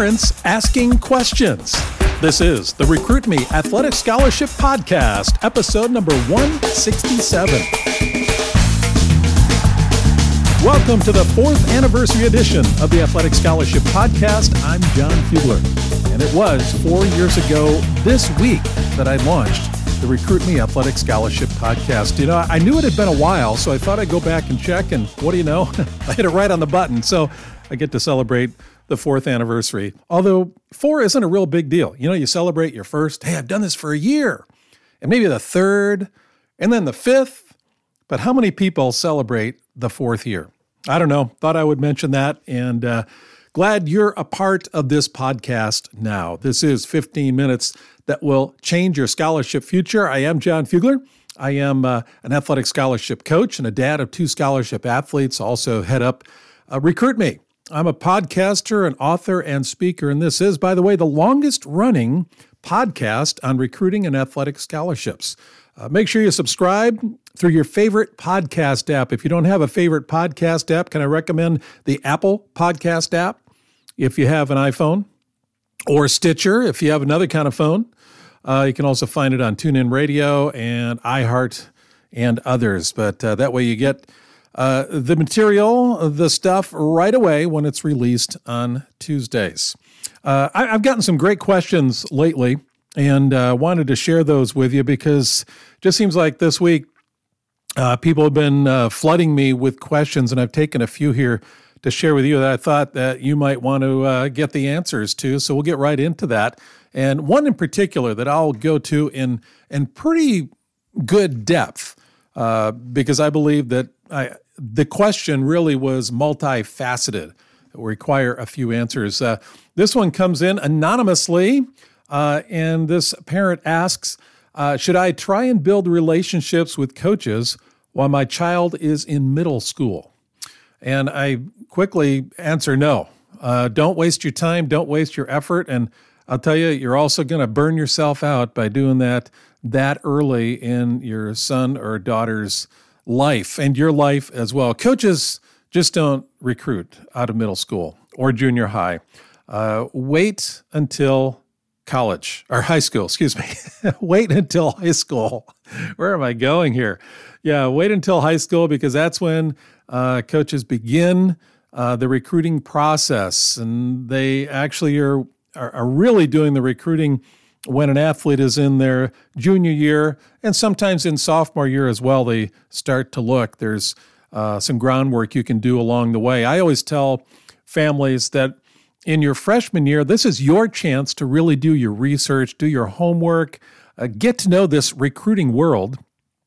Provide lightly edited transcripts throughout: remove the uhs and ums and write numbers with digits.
Parents Asking Questions. This is the Recruit Me Athletic Scholarship Podcast, episode number 167. Welcome to the 4th anniversary edition of the Athletic Scholarship Podcast. I'm John Fugler, and it was 4 years ago this week that I launched the Recruit Me Athletic Scholarship Podcast. You know, I knew it had been a while, so I thought I'd go back and check, and what do you know? I hit it right on the button, so I get to celebrate the 4th anniversary. Although 4 isn't a real big deal. You know, you celebrate your first, hey, I've done this for a year, and maybe the 3rd, and then the 5th, but how many people celebrate the 4th year? I don't know. Thought I would mention that, and glad you're a part of this podcast now. This is 15 minutes that will change your scholarship future. I am John Fugler. I am an athletic scholarship coach and a dad of 2 scholarship athletes, also head up Recruit Me. I'm a podcaster, an author, and speaker, and this is, by the way, the longest-running podcast on recruiting and athletic scholarships. Make sure you subscribe through your favorite podcast app. If you don't have a favorite podcast app, can I recommend the Apple Podcast app if you have an iPhone, or Stitcher if you have another kind of phone. You can also find it on TuneIn Radio and iHeart and others, but that way you get the material, the stuff right away when it's released on Tuesdays. I've gotten some great questions lately and wanted to share those with you because it just seems like this week people have been flooding me with questions, and I've taken a few here to share with you that I thought that you might want to get the answers to. So we'll get right into that. And one in particular that I'll go to in pretty good depth because I believe that the question really was multifaceted. It will require a few answers. This one comes in anonymously, and this parent asks, should I try and build relationships with coaches while my child is in middle school? And I quickly answer no. Don't waste your time. Don't waste your effort. And I'll tell you, you're also going to burn yourself out by doing that early in your son or daughter's life and your life as well. Coaches just don't recruit out of middle school or junior high. Wait until college or high school, excuse me. Wait until high school. Where am I going here? Yeah, wait until high school because that's when coaches begin the recruiting process, and they actually are really doing the recruiting when an athlete is in their junior year, and sometimes in sophomore year as well, they start to look. There's some groundwork you can do along the way. I always tell families that in your freshman year, this is your chance to really do your research, do your homework, get to know this recruiting world.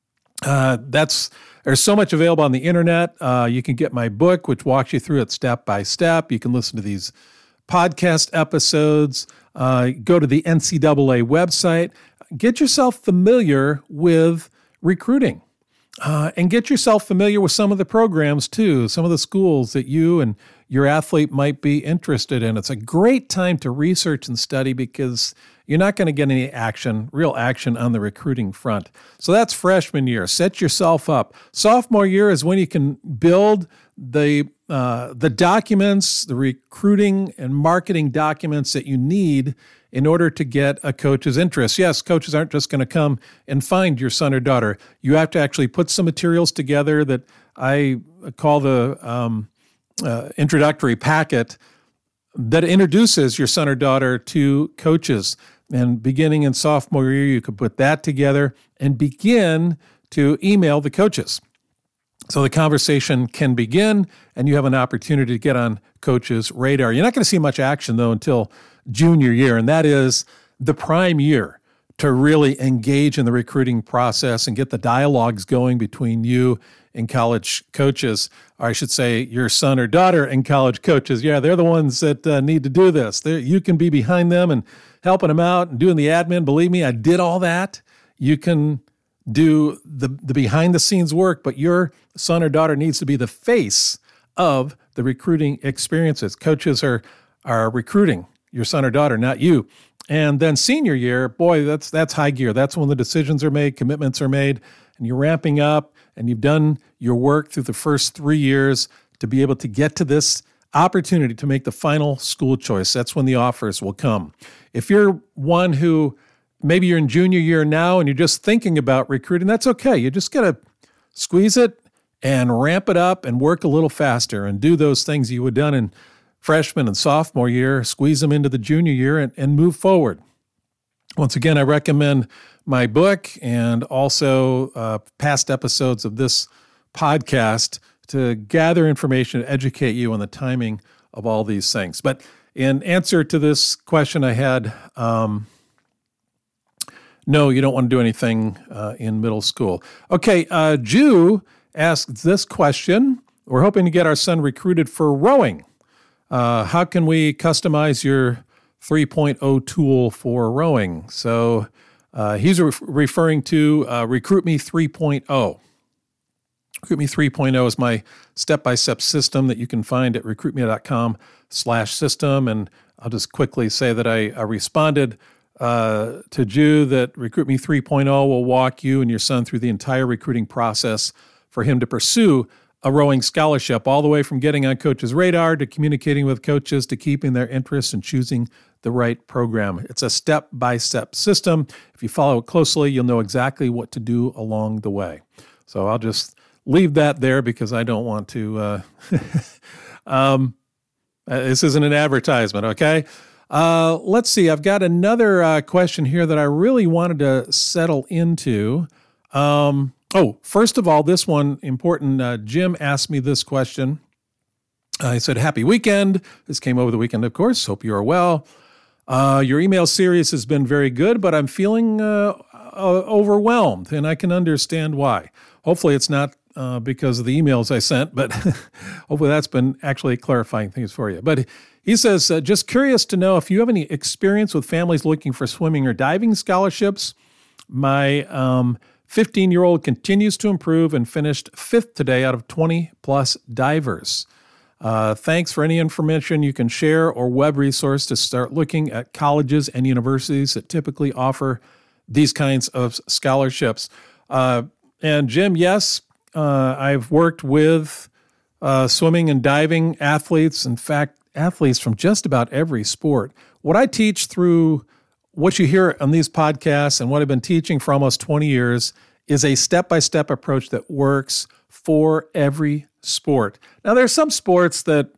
There's so much available on the internet. You can get my book, which walks you through it step by step. You can listen to these podcast episodes. Go to the NCAA website. Get yourself familiar with recruiting and get yourself familiar with some of the programs too, some of the schools that you and your athlete might be interested in. It's a great time to research and study because you're not going to get any real action on the recruiting front. So that's freshman year. Set yourself up. Sophomore year is when you can build the documents, the recruiting and marketing documents that you need in order to get a coach's interest. Yes, coaches aren't just going to come and find your son or daughter. You have to actually put some materials together that I call the introductory packet that introduces your son or daughter to coaches. And beginning in sophomore year, you could put that together and begin to email the coaches. So the conversation can begin, and you have an opportunity to get on coaches' radar. You're not going to see much action, though, until junior year, and that is the prime year to really engage in the recruiting process and get the dialogues going between you and college coaches, or I should say your son or daughter and college coaches. Yeah, they're the ones that need to do this. You can be behind them and helping them out and doing the admin. Believe me, I did all that. You can do the behind-the-scenes work, but your son or daughter needs to be the face of the recruiting experiences. Coaches are recruiting your son or daughter, not you. And then senior year, boy, that's high gear. That's when the decisions are made, commitments are made, and you're ramping up, and you've done your work through the first 3 years to be able to get to this opportunity to make the final school choice. That's when the offers will come. If you're one who maybe you're in junior year now and you're just thinking about recruiting, that's okay. You just got to squeeze it and ramp it up and work a little faster and do those things you would have done in freshman and sophomore year, squeeze them into the junior year and move forward. Once again, I recommend my book and also past episodes of this podcast to gather information, educate you on the timing of all these things. But in answer to this question I had, no, you don't want to do anything in middle school. Okay, Jew asked this question. We're hoping to get our son recruited for rowing. How can we customize your 3.0 tool for rowing? So he's referring to Recruit Me 3.0. Recruit Me 3.0 is my step-by-step system that you can find at recruitme.com/system. And I'll just quickly say that I responded to Jew that Recruit Me 3.0 will walk you and your son through the entire recruiting process for him to pursue a rowing scholarship, all the way from getting on coaches' radar to communicating with coaches to keeping their interest and choosing the right program. It's a step-by-step system. If you follow it closely, you'll know exactly what to do along the way. So I'll just leave that there because I don't want to, this isn't an advertisement, okay? Let's see. I've got another question here that I really wanted to settle into. First of all, this one, important. Jim asked me this question. He said, happy weekend. This came over the weekend, of course. Hope you are well. Your email series has been very good, but I'm feeling overwhelmed, and I can understand why. Hopefully it's not because of the emails I sent, but hopefully that's been actually clarifying things for you. But he says, just curious to know if you have any experience with families looking for swimming or diving scholarships. My 15-year-old continues to improve and finished 5th today out of 20-plus divers. Thanks for any information you can share or web resource to start looking at colleges and universities that typically offer these kinds of scholarships. And Jim, yes, I've worked with swimming and diving athletes. In fact, athletes from just about every sport. What I teach through what you hear on these podcasts and what I've been teaching for almost 20 years is a step-by-step approach that works for every sport. Now, there's some sports that,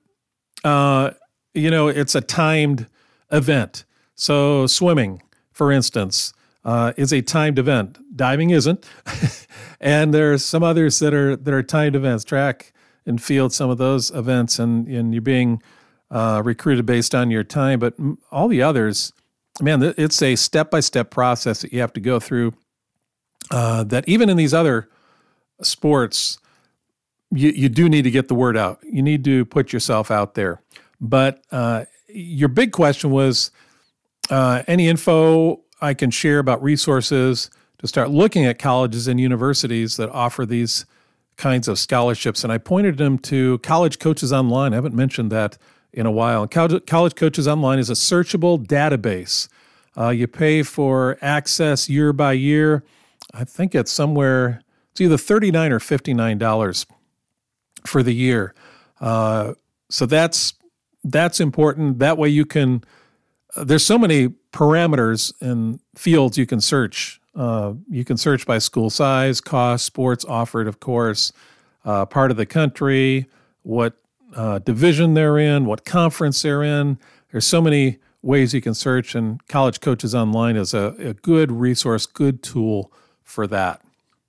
it's a timed event. So swimming, for instance, is a timed event. Diving isn't. And there's some others that are timed events, track and field, some of those events, and you're being recruited based on your time. But all the others, man, it's a step-by-step process that you have to go through, that even in these other sports, you do need to get the word out. You need to put yourself out there. But your big question was any info I can share about resources to start looking at colleges and universities that offer these kinds of scholarships. And I pointed them to College Coaches Online. I haven't mentioned that in a while. College Coaches Online is a searchable database. You pay for access year by year. I think it's either $39 or $59 for the year. So that's important. That way you can, there's so many parameters and fields you can search. You can search by school size, cost, sports offered, of course, part of the country, what division they're in, what conference they're in. There's so many ways you can search, and College Coaches Online is a good resource, good tool for that.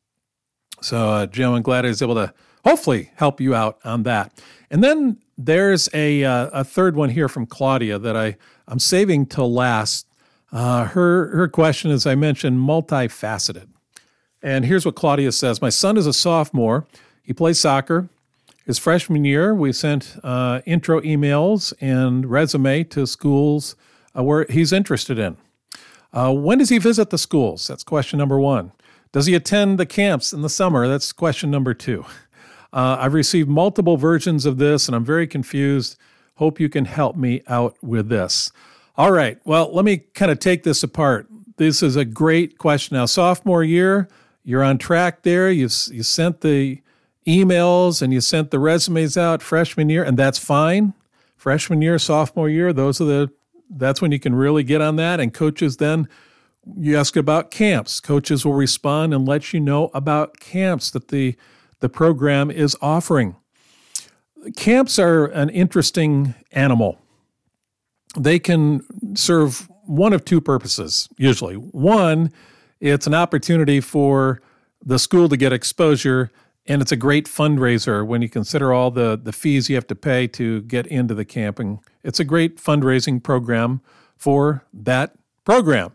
So, Jim, I'm glad I was able to hopefully help you out on that. And then there's a third one here from Claudia that I'm saving till last. Her question, as I mentioned, multifaceted. And here's what Claudia says. My son is a sophomore. He plays soccer. His freshman year, we sent intro emails and resume to schools where he's interested in. When does he visit the schools? That's question number one. Does he attend the camps in the summer? That's question number two. I've received multiple versions of this, and I'm very confused. Hope you can help me out with this. All right. Well, let me kind of take this apart. This is a great question. Now, sophomore year, you're on track there. You sent the emails and you sent the resumes out freshman year, and that's fine. freshman year, sophomore year, that's when you can really get on that. And coaches then, you ask about camps. Coaches will respond and let you know about camps that the program is offering. Camps are an interesting animal. They can serve one of two purposes, usually. One, it's an opportunity for the school to get exposure, and it's a great fundraiser when you consider all the fees you have to pay to get into the camping. It's a great fundraising program for that program.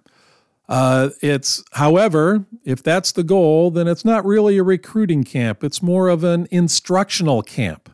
However, if that's the goal, then it's not really a recruiting camp. It's more of an instructional camp.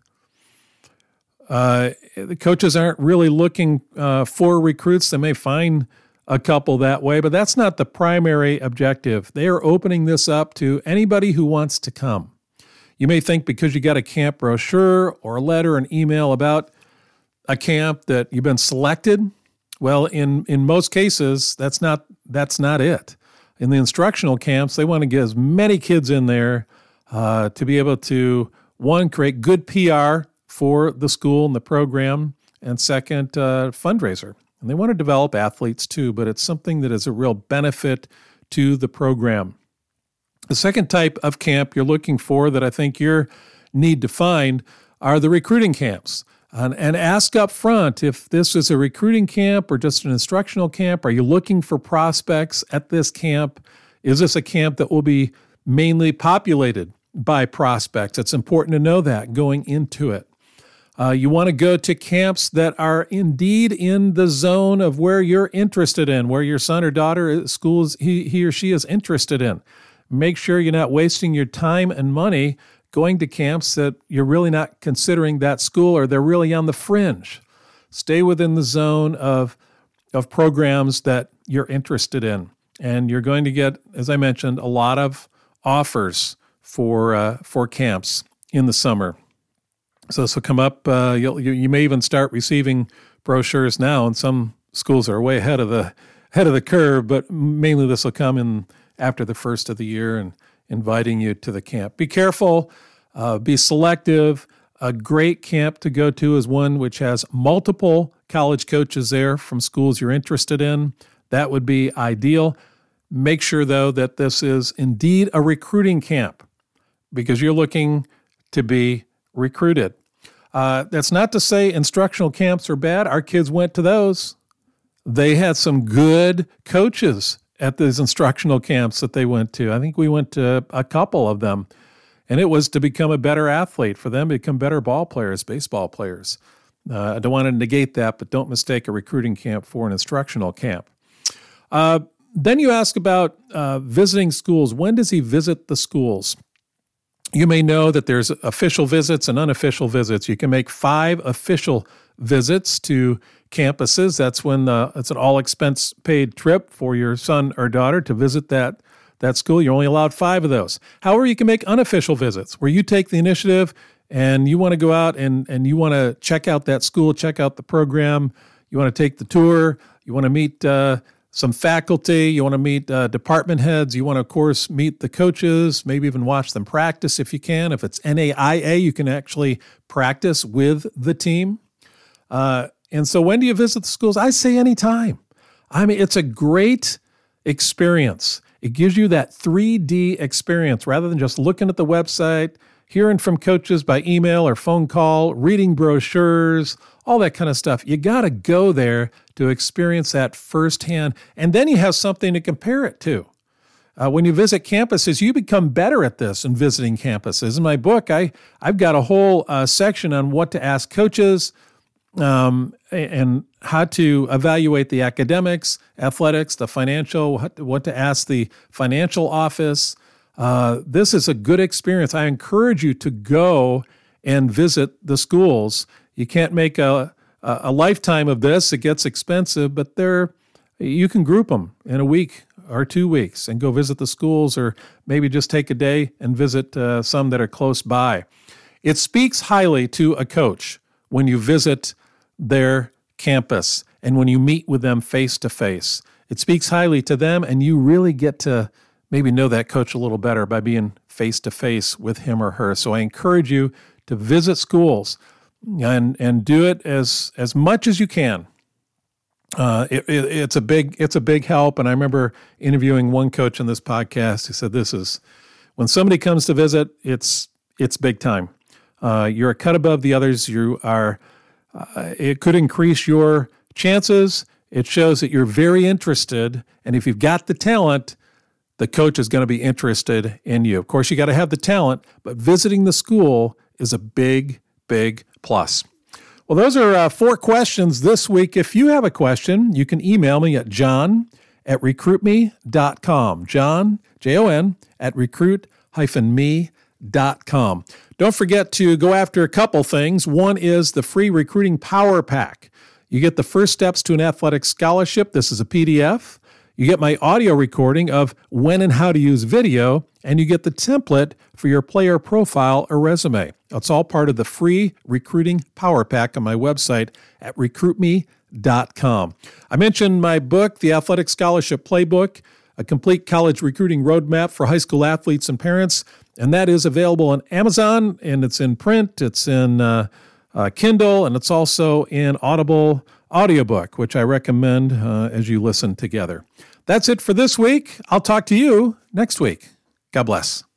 The coaches aren't really looking for recruits. They may find a couple that way, but that's not the primary objective. They are opening this up to anybody who wants to come. You may think because you got a camp brochure or a letter, an email about a camp that you've been selected. Well, in most cases, that's not it. In the instructional camps, they want to get as many kids in there to be able to, one, create good PR for the school and the program, and second, fundraiser. And they want to develop athletes too, but it's something that is a real benefit to the program. The second type of camp you're looking for that I think you need to find are the recruiting camps. And ask up front if this is a recruiting camp or just an instructional camp. Are you looking for prospects at this camp? Is this a camp that will be mainly populated by prospects? It's important to know that going into it. You want to go to camps that are indeed in the zone of where you're interested in, where your son or daughter schools he or she is interested in. Make sure you're not wasting your time and money going to camps that you're really not considering that school or they're really on the fringe. Stay within the zone of programs that you're interested in. And you're going to get, as I mentioned, a lot of offers for camps in the summer. So this will come up. You may even start receiving brochures now, and some schools are way ahead of the curve. But mainly, this will come in after the first of the year and inviting you to the camp. Be careful. Be selective. A great camp to go to is one which has multiple college coaches there from schools you're interested in. That would be ideal. Make sure, though, that this is indeed a recruiting camp because you're looking to be recruited. That's not to say instructional camps are bad. Our kids went to those. They had some good coaches at these instructional camps that they went to. I think we went to a couple of them. And it was to become a better athlete, for them to become better ball players, baseball players. I don't want to negate that, but don't mistake a recruiting camp for an instructional camp. Then you ask about visiting schools. When does he visit the schools? You may know that there's official visits and unofficial visits. You can make 5 official visits to campuses. That's when it's an all-expense paid trip for your son or daughter to visit that school. You're only allowed 5 of those. However, you can make unofficial visits where you take the initiative and you want to go out and you want to check out that school, check out the program. You want to take the tour. You want to meet some faculty. You want to meet department heads. You want to, of course, meet the coaches, maybe even watch them practice if you can. If it's NAIA, you can actually practice with the team. And so when do you visit the schools? I say anytime. I mean, it's a great experience. It gives you that 3D experience rather than just looking at the website, hearing from coaches by email or phone call, reading brochures, all that kind of stuff. You got to go there to experience that firsthand, and then you have something to compare it to. When you visit campuses, you become better at this in visiting campuses. In my book, I've got a whole section on what to ask coaches and how to evaluate the academics, athletics, the financial, what to ask the financial office. This is a good experience. I encourage you to go and visit the schools. You can't make a lifetime of this. It gets expensive, but you can group them in a week or 2 weeks and go visit the schools, or maybe just take a day and visit some that are close by. It speaks highly to a coach when you visit their campus and when you meet with them face to face. It speaks highly to them, and you really get to maybe know that coach a little better by being face to face with him or her. So I encourage you to visit schools. and do it as much as you can. It's a big help. And I remember interviewing one coach on this podcast. He said, "This is when somebody comes to visit, it's big time. You're a cut above the others. You are. It could increase your chances. It shows that you're very interested, and if you've got the talent, the coach is going to be interested in you. Of course, you got to have the talent, but visiting the school is a big plus." Well, those are 4 questions this week. If you have a question, you can email me at john@recruitme.com. John, Jon, at recruit-me.com. Don't forget to go after a couple things. One is the free Recruiting Power Pack. You get the first steps to an athletic scholarship. This is a PDF. You get my audio recording of when and how to use video, and you get the template for your player profile or resume. It's all part of the free Recruiting Power Pack on my website at recruitme.com. I mentioned my book, The Athletic Scholarship Playbook, a complete college recruiting roadmap for high school athletes and parents, and that is available on Amazon, and it's in print, it's in Kindle, and it's also in Audible audiobook, which I recommend as you listen together. That's it for this week. I'll talk to you next week. God bless.